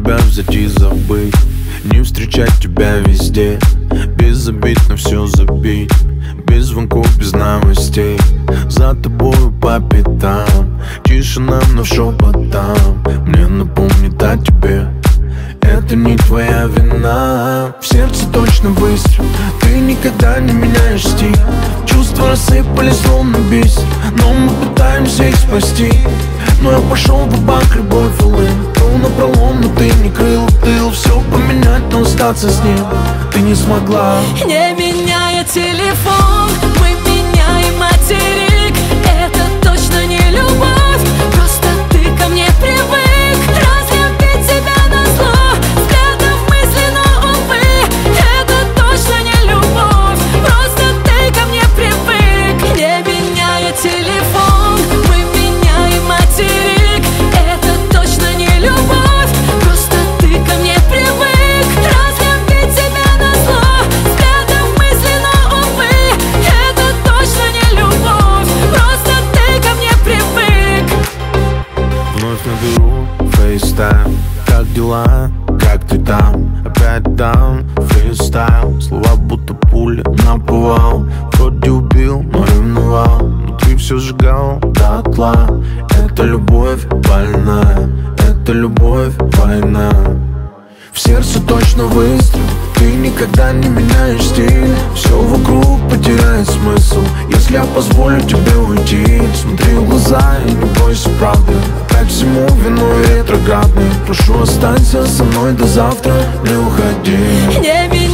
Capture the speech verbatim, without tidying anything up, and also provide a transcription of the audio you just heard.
тебя взять и забыть, не встречать тебя везде, без обид на все забить, без звонков, без новостей, за тобою по пятам, тишина, но шепотом мне напомнит о тебе. Это не твоя вина. В сердце точно выстрел, ты никогда не меняешь стиль. Чувства рассыпались словно бисер, но мы пытаемся их спасти. Но я пошел в банк, любовь улыб, был напролом, но ты не крыл тыл. Все поменять, но остаться с ним ты не смогла. Не меняя телефон, мы меняем материк. Это точно не любовь, просто ты ко мне привык. Разлюбить тебя назло, взглядом мысленно, увы. Это точно не любовь, просто ты ко мне привык. Не меняя телефон, мы меняем материк. Это точно не любовь, просто ты ко мне привык. Разлюбить тебя назло, взглядом мысленно, увы. Это точно не любовь, просто ты ко мне привык. Вновь наберу фейстайм. Как дела? Как ты там? Опять там фристайл. Слова будто пули наповал. Вроде убил, но ревновал. Внутри все сжигал дотла. Это любовь больная, это любовь война. В сердце точно выстрел, ты никогда не меняешь стиль. Все вокруг потеряет смысл, если я позволю тебе уйти. Смотри в глаза и не бойся правды. Опять всему виной ретроградный. Прошу, останься со мной до завтра, не уходи. Не